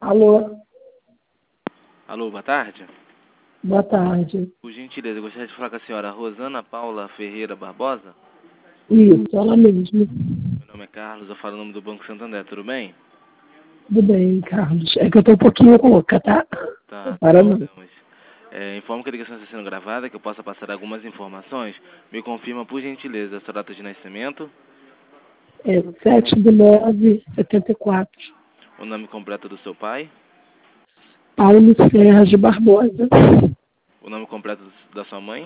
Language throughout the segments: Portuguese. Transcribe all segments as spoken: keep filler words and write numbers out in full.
Alô? Alô, boa tarde. Boa tarde. Por gentileza, eu gostaria de falar com a senhora Rosana Paula Ferreira Barbosa. Isso, ela mesmo. Meu nome é Carlos, eu falo o nome do Banco Santander, tudo bem? Tudo bem, Carlos. É que eu tô um pouquinho rouca, tá? Tá, sem Para não. problemas. É, informo que a ligação está sendo gravada, que eu possa passar algumas informações. Me confirma, por gentileza, a sua data de nascimento, É sete de nove de setenta e quatro. o nome completo do seu pai, Paulo Sérgio Barbosa. o nome completo da sua mãe.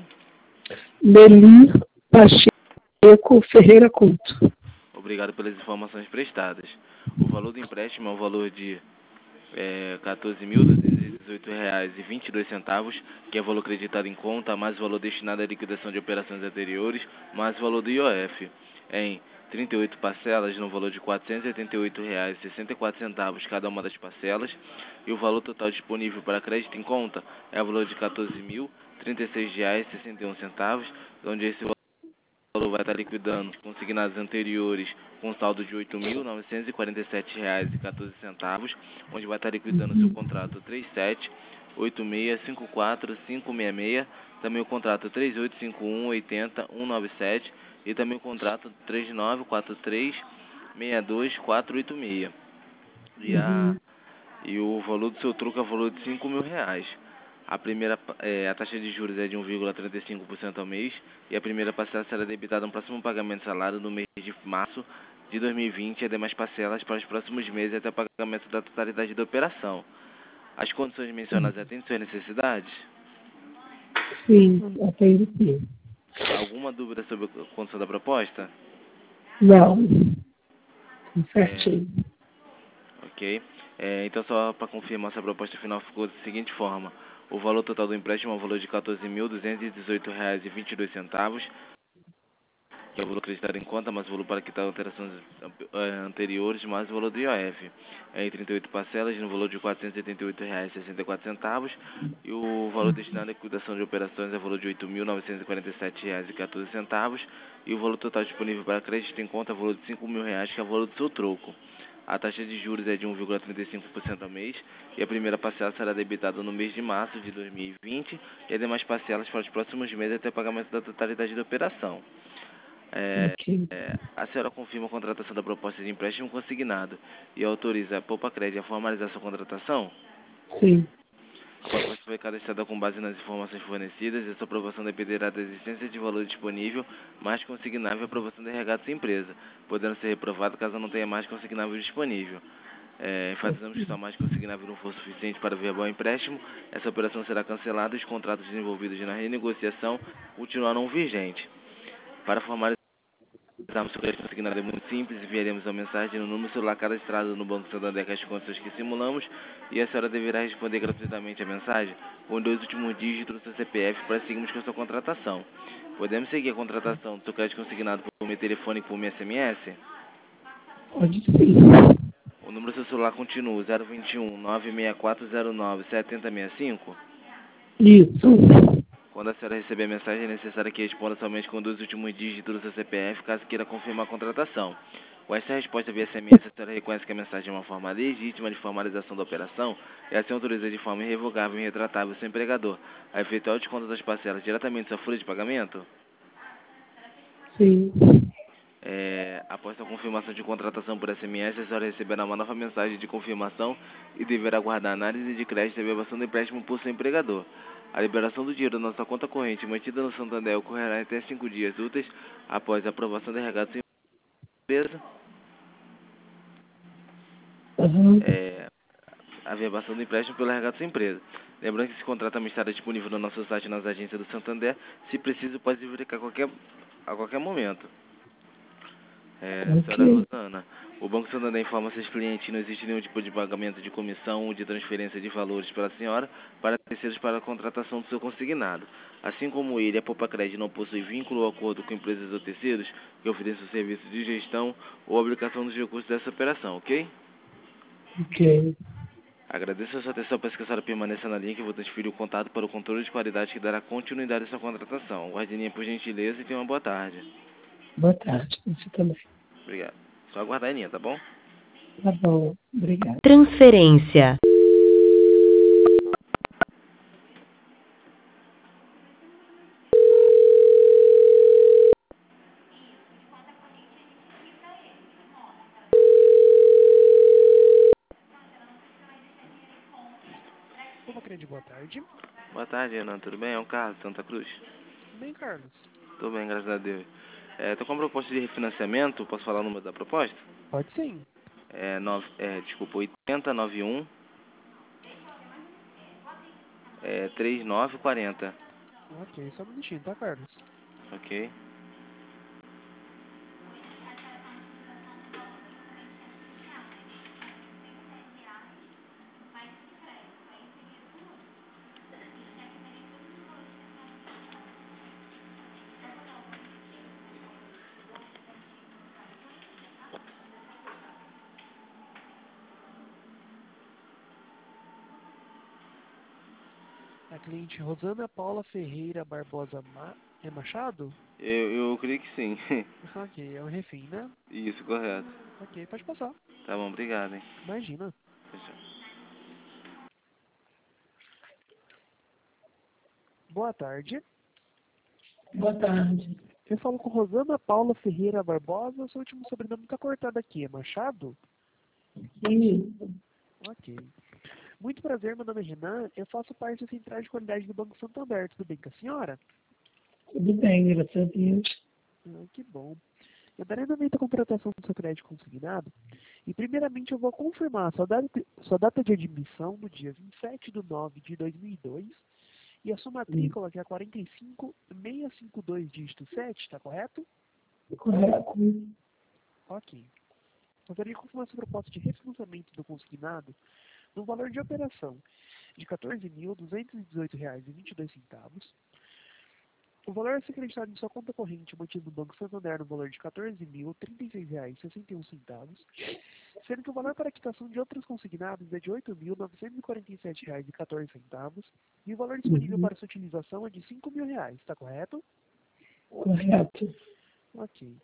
Meli Pacheco Ferreira Couto. Obrigado pelas informações prestadas. O valor do empréstimo é o valor de é, quatorze mil duzentos e dezoito reais e vinte e dois centavos, que é o valor acreditado em conta, mais o valor destinado à liquidação de operações anteriores, mais o valor do I O F, em trinta e oito parcelas no valor de quatrocentos e oitenta e oito reais e sessenta e quatro centavos cada uma das parcelas, e o valor total disponível para crédito em conta é o valor de quatorze mil trinta e seis reais e sessenta e um centavos, onde esse o valor vai estar liquidando consignados anteriores com saldo de oito mil novecentos e quarenta e sete reais e quatorze centavos, onde vai estar liquidando o seu contrato três sete oito seis cinco quatro cinco seis seis, também o contrato três oito cinco um oito zero um nove sete e também o contrato três nove quatro três seis dois quatro oito seis. E, a, Uhum. e o valor do seu troco é o valor de cinco mil reais. A primeira, é, a taxa de juros é de um vírgula trinta e cinco por cento ao mês e a primeira parcela será debitada no próximo pagamento de salário no mês de março de dois mil e vinte e demais parcelas para os próximos meses até o pagamento da totalidade da operação. As condições mencionadas atendem suas necessidades? Sim, atendo sim. Alguma dúvida sobre a condição da proposta? Não. É, Certinho. ok. É, então, só para confirmar, essa proposta final ficou da seguinte forma. O valor total do empréstimo é o valor de quatorze mil duzentos e dezoito reais e vinte e dois centavos, que é o valor acreditado em conta, mais o valor para quitar alterações eh, anteriores, mais o valor do I O F. É em trinta e oito parcelas, no valor de quatrocentos e oitenta e oito reais e sessenta e quatro centavos, e o valor destinado à liquidação de operações é o valor de oito mil novecentos e quarenta e sete reais e quatorze centavos, e o valor total disponível para crédito em conta é o valor de cinco mil reais, que é o valor do seu troco. A taxa de juros é de um vírgula trinta e cinco por cento ao mês, e a primeira parcela será debitada no mês de março de dois mil e vinte, e as demais parcelas para os próximos meses até o pagamento da totalidade da operação. É, Ok. é, a senhora confirma a contratação da proposta de empréstimo consignado e autoriza a Poupa Crédito a formalizar sua contratação? Sim. A proposta foi cadastrada com base nas informações fornecidas e sua aprovação dependerá da existência de valor disponível, mais consignável e aprovação da R H da sua empresa, podendo ser reprovado caso não tenha mais consignável disponível. É, enfatizamos que se a mais consignável não for suficiente para verbar o empréstimo, essa operação será cancelada e os contratos desenvolvidos na renegociação continuarão vigentes. Para formalizar o seu crédito consignado é muito simples, enviaremos a mensagem no número celular cadastrado no Banco Santander com as condições que simulamos e a senhora deverá responder gratuitamente a mensagem com os dois últimos dígitos do seu C P F para seguirmos com a sua contratação. Podemos seguir a contratação do seu crédito consignado por meio telefônico ou por S M S? Pode sim. O número do seu celular continua zero dois um nove seis quatro zero nove sete zero seis cinco? Isso. Quando a senhora receber a mensagem, é necessário que responda somente com dois últimos dígitos do seu C P F, caso queira confirmar a contratação. Com essa resposta via S M S, a senhora reconhece que a mensagem é uma forma legítima de formalização da operação e assim autoriza de forma irrevogável e irretratável o seu empregador a efetuar o desconto das parcelas diretamente da sua folha de pagamento? Sim. É, após a confirmação de contratação por S M S, a senhora receberá uma nova mensagem de confirmação e deverá aguardar a análise de crédito e averbação do empréstimo por seu empregador. A liberação do dinheiro da nossa conta corrente mantida no Santander ocorrerá em até cinco dias úteis após a aprovação da R H da sua empresa. Uhum. É, a averbação do empréstimo pela R H da sua empresa. Lembrando que esse contrato também estará disponível no nosso site nas agências do Santander. Se preciso, pode verificar a qualquer, a qualquer momento. É, senhora Ok. Rosana, o Banco Santander informa seus clientes que não existe nenhum tipo de pagamento de comissão ou de transferência de valores para a senhora para terceiros para a contratação do seu consignado. Assim como ele, a Poupa Crédito não possui vínculo ou acordo com empresas ou terceiros que ofereçam serviço de gestão ou aplicação dos recursos dessa operação, ok? Ok. Agradeço a sua atenção, peço que a senhora permaneça na linha que eu vou transferir o contato para o controle de qualidade que dará continuidade à sua contratação. Guarde a linha por gentileza e tenha uma boa tarde. Boa tarde. Você também. Obrigado. Só aguardar a linha, tá bom? Tá bom. Obrigada. Transferência. Cicred, boa tarde. Boa tarde, Renan. Tudo bem? É o Carlos, Santa Cruz. Tudo bem, Carlos? Tudo bem, graças a Deus. É, tô com uma proposta de refinanciamento. Posso falar o número da proposta? Pode sim. É, nove, é desculpa, oitenta, noventa e um, é, trinta e nove quarenta. Ok, só um minutinho, tá, Carlos? Ok? A cliente Rosana Paula Ferreira Barbosa Ma... é Machado? Eu, eu creio que sim. Ok, é o refém, né? Isso, correto. Ok, pode passar. Tá bom, obrigado, hein. Imagina. Tchau. Boa tarde. Boa tarde. Eu falo com Rosana Paula Ferreira Barbosa. Seu último sobrenome tá cortado aqui. É Machado? Isso. Ok. Muito prazer, meu nome é Renan. Eu faço parte da Central de Qualidade do Banco Santander. Tudo bem com a senhora? Tudo bem, graças a Deus. Ah, que bom. Eu darei andamento à contratação do seu crédito consignado e, primeiramente, eu vou confirmar sua data, sua data de admissão no dia vinte e sete de nove de dois mil e dois e a sua matrícula, que é quarenta e cinco mil seiscentos e cinquenta e dois, dígito sete, está correto? Correto. Ok. Eu darei confirmar sua proposta de refinanciamento do consignado no valor de operação de quatorze mil duzentos e dezoito reais e vinte e dois centavos. O valor a ser acreditado em sua conta corrente mantido no Banco Santander no valor de quatorze mil trinta e seis reais e sessenta e um centavos, sendo que o valor para a quitação de outros consignados é de oito mil novecentos e quarenta e sete reais e quatorze centavos e o valor disponível Uhum. para sua utilização é de cinco mil reais, está correto? Correto. Ok.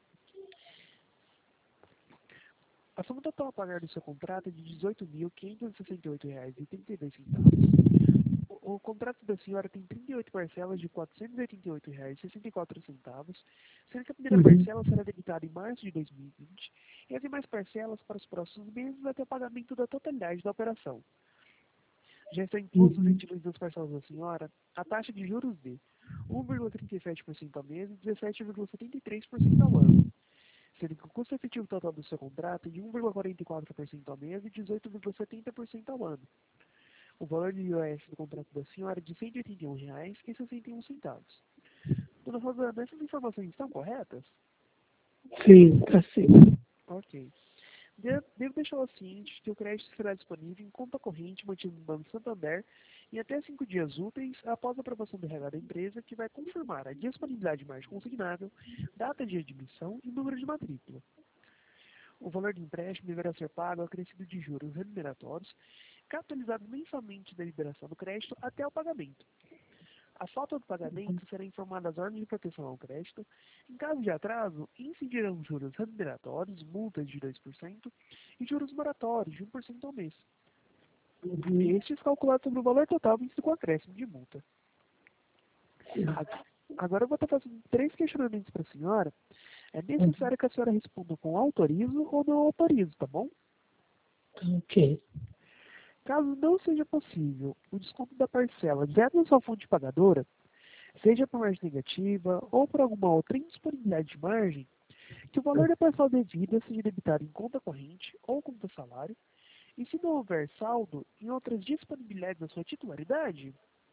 A soma total a pagar do seu contrato é de dezoito mil quinhentos e sessenta e oito reais e trinta e dois centavos. O, o contrato da senhora tem trinta e oito parcelas de quatrocentos e oitenta e oito reais e sessenta e quatro centavos, sendo que a primeira Uhum. parcela será debitada em março de dois mil e vinte e as demais parcelas para os próximos meses até o pagamento da totalidade da operação. Já está incluso Uhum. dentro das parcelas da senhora a taxa de juros de um vírgula trinta e sete por cento ao mês e dezessete vírgula setenta e três por cento ao ano, sendo que o custo efetivo total do seu contrato é de um vírgula quarenta e quatro por cento ao mês e dezoito vírgula setenta por cento ao ano. O valor de I O S do contrato da senhora é de cento e oitenta e um reais e sessenta e um centavos. Dona Rosana, essas informações estão corretas? Sim, tá sim. Ok. De- Devo deixá-la ciente que o crédito será disponível em conta corrente mantida no Banco Santander em até cinco dias úteis após a aprovação do R H da empresa, que vai confirmar a disponibilidade de margem consignável, data de admissão e número de matrícula. O valor do empréstimo deverá ser pago acrescido de juros remuneratórios, capitalizados mensalmente da liberação do crédito até o pagamento. A falta do pagamento será informada às ordens de proteção ao crédito. Em caso de atraso, incidirão juros remuneratórios, multas de dois por cento e juros moratórios de um por cento ao mês. Uhum. Estes calculados sobre o valor total visto com acréscimo de multa. Agora eu vou estar fazendo três questionamentos para a senhora. É necessário que a senhora responda com autorizo ou não autorizo, tá bom? Ok. Caso não seja possível o desconto da parcela direto na sua fonte pagadora, seja por margem negativa ou por alguma outra indisponibilidade de margem, que o valor da parcela devida seja debitado em conta corrente ou conta salário, e se não houver saldo em outras disponibilidades da sua titularidade,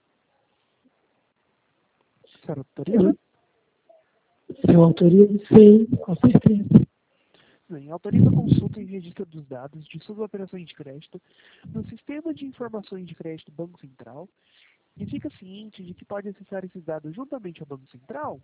a senhora autoriza? Se eu autorizo, sim, com certeza. Bem, autoriza a consulta e registro dos dados de suas operações de crédito no Sistema de Informações de Crédito Banco Central e fica ciente de que pode acessar esses dados juntamente ao Banco Central?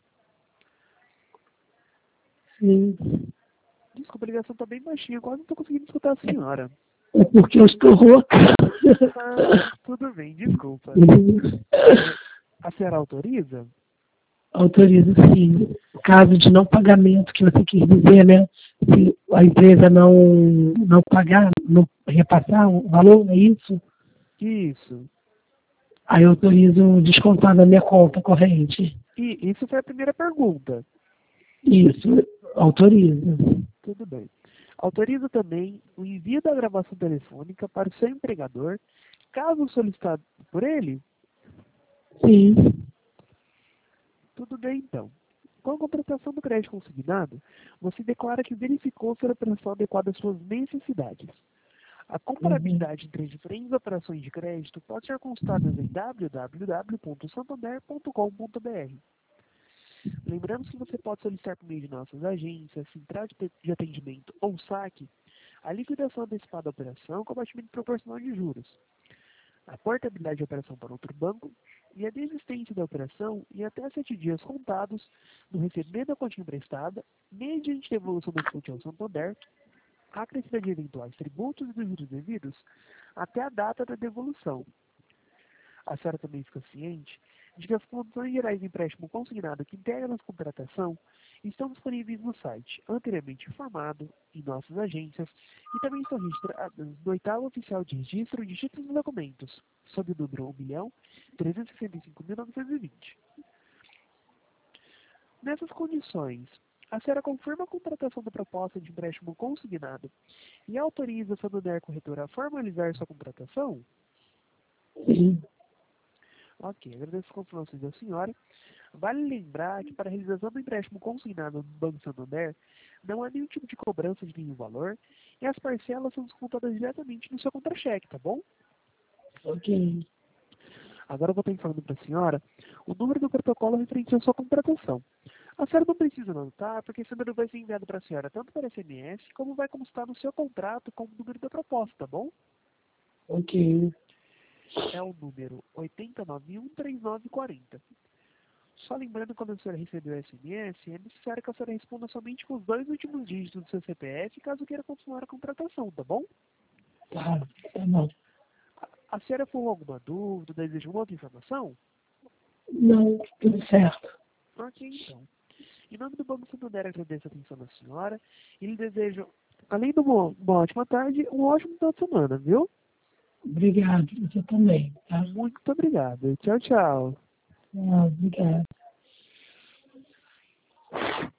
Sim. Desculpa, a ligação está bem baixinha, quase não estou conseguindo escutar a senhora. É porque eu estou rouca. Ah, tudo bem, desculpa. Uhum. A senhora autoriza? Autorizo, sim. Caso de não pagamento, que você quis dizer, né? Se a empresa não, não pagar, não repassar o valor, é isso? Isso. Aí eu autorizo descontar da minha conta corrente. E isso foi a primeira pergunta. Isso, autorizo. Tudo bem. Autoriza também o envio da gravação telefônica para o seu empregador, caso solicitado por ele? Sim. Tudo bem, então. Com a contratação do crédito consignado, você declara que verificou se a operação adequada às suas necessidades. A comparabilidade entre as diferentes operações de crédito pode ser consultada em w w w ponto santander ponto com ponto b r. Lembrando que você pode solicitar por meio de nossas agências, central de atendimento ou saque, a liquidação antecipada da operação com abatimento proporcional de juros, a portabilidade da operação para outro banco e a desistência da operação em até sete dias contados do recebimento da quantia emprestada, mediante devolução da fonte ao Santander, acrescida de eventuais tributos e dos juros devidos até a data da devolução. A senhora também fica ciente de que as condições gerais de empréstimo consignado que integram a contratação estão disponíveis no site anteriormente informado, em nossas agências, e também estão registradas no oitavo oficial de registro de títulos e documentos, sob o número um milhão trezentos e sessenta e cinco mil novecentos e vinte. Nessas condições, a senhora confirma a contratação da proposta de empréstimo consignado e autoriza a Santander Corretora a formalizar sua contratação? Sim. Ok, agradeço as confirmações da senhora. Vale lembrar que para a realização do empréstimo consignado no Banco Santander, não há nenhum tipo de cobrança de nenhum valor e as parcelas são descontadas diretamente no seu contra-cheque, tá bom? Ok. Agora eu vou estar informando para a senhora o número do protocolo referente à sua contratação. A senhora não precisa anotar, porque esse número vai ser enviado para a senhora tanto por S M S, como vai constar no seu contrato com o número da proposta, tá bom? Ok. É o número oito nove um três nove quatro zero. Só lembrando que quando a senhora receber o S M S, é necessário que a senhora responda somente com os dois últimos dígitos do seu C P F, caso queira continuar a contratação, tá bom? Tá, tá bom. A, a senhora for alguma dúvida, deseja alguma outra informação? Não, tudo certo. Ok, então. Em nome do Banco Santander, agradeço a atenção da senhora e lhe desejo, além de uma, uma ótima tarde, um ótimo final de semana, viu? Obrigado. Você também, tá? Muito obrigado. Tchau, tchau. Ah, obrigado.